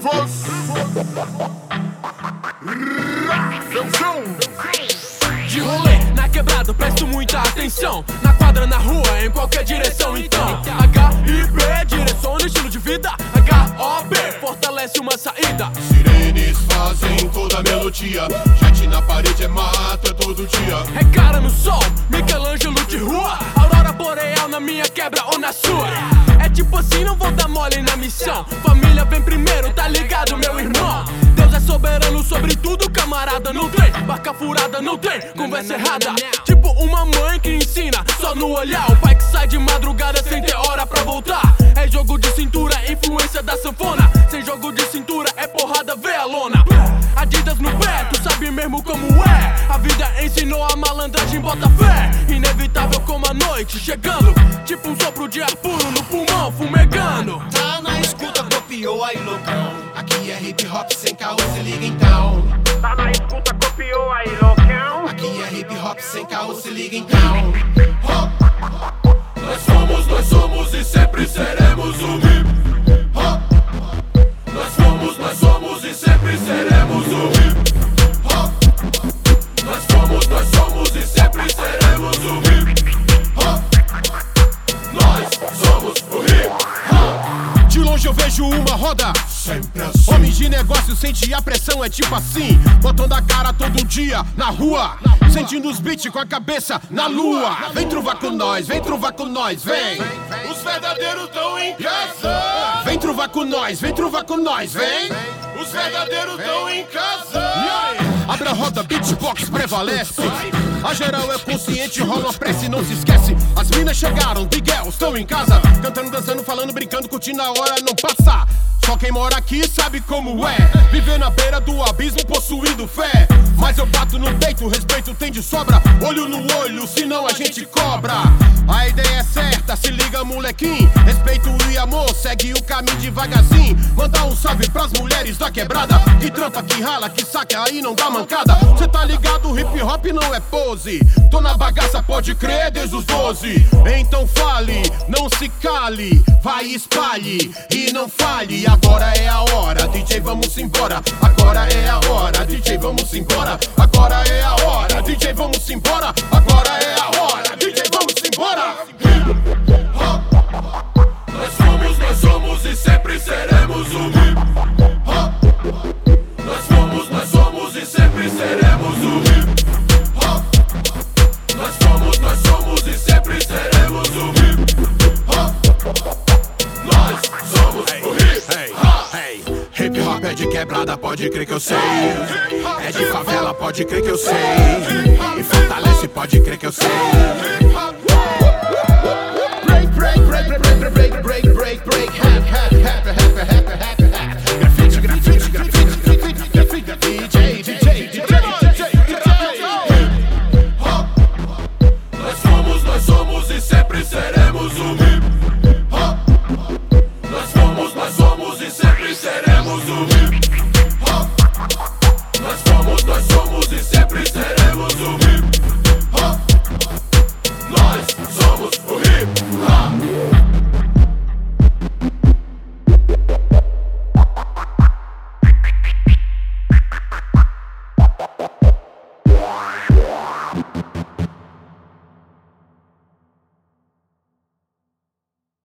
Rivas. De rolê, na quebrada, presto muita atenção. Na quadra, na rua, em qualquer direção. Então, H-I-B, direção no estilo de vida. H-O-B, fortalece uma saída. Sirenes fazem toda a melodia. Jet na parede é mato, é todo dia. É cara no sol, Michelangelo de rua. Aurora boreal na minha quebra ou na sua. É tipo assim, não vou dar mole na missão. Família vem primeiro, tá ligado, meu irmão? Deus é soberano sobre tudo, camarada. Não tem barca furada, não tem conversa errada. Tipo uma mãe que ensina só no olhar. O pai que sai de madrugada sem ter hora pra voltar. É jogo de cintura, influência da sanfona. Sem jogo de cintura é porrada, vê a lona. Adidas no pé, tu sabe mesmo como é. A vida ensinou a malandragem, bota fé. Inevitável como a noite chegando. Tipo um sopro de ar puro no pulmão, fumegando. Tá na escuta, copiou aí, loucão. Aqui é hip hop sem caô, se liga então. Tá na escuta, copiou aí, loucão. Aqui é hip hop sem caô, se liga então. Nós somos e sempre seremos o hip hop. Nós somos e sempre seremos o hip hop. Nós somos e sempre seremos o hip hop. Nós somos o hip hop. De longe eu vejo uma roda. Sempre assim. Homens de negócio sente a pressão, é tipo assim. Botando a cara todo dia na rua. Sentindo os beats com a cabeça na lua. Vem truvar com nós, vem truvar com nós, vem. Os verdadeiros estão em casa. Vem truvar com nós, vem truvar com nós, vem. Os verdadeiros estão em casa. Abre a roda, beatbox prevalece. A geral é consciente, rola uma prece, não se esquece. As minas chegaram, Big Girls estão em casa. Cantando, dançando, falando, brincando, curtindo, a hora não passa. Só quem mora aqui sabe como é. Viver na beira do abismo possuindo fé. Mas eu bato no peito, respeito tem de sobra. Olho no olho, senão a gente cobra. A ideia é certa, se liga molequinho. Respeito e amor, segue o caminho devagarzinho. Manda um salve pras mulheres da quebrada. Que trampa, que rala, que saca, aí não dá mancada. Cê tá ligado, hip hop não é pose. Tô na bagaça, pode crer, desde os 12. Então fale, não se cale. Vai e espalhe e não falhe. Agora é a hora, DJ vamos embora. Agora é a hora, DJ vamos embora. Agora é a hora, DJ vamos embora. Agora é a hora, DJ vamos embora. Hip hop. Nós somos e sempre seremos o hip hop. Nós somos e sempre seremos o hip hop. Nós somos e sempre seremos o hip hop. Nós somos o hip hop. Hip hop é de quebrada, pode crer que eu sei. É de favela, pode crer que eu sei. E fortalece, pode crer que eu sei. Break, break, break, break, break, break, break, break.